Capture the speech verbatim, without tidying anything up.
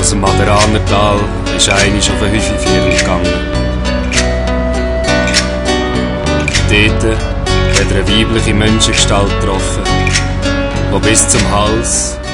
aus dem Maderanertal ist einmal auf ein Hüfiviertel gegangen. Dort hat er eine weibliche Menschengestalt getroffen, die bis zum Hals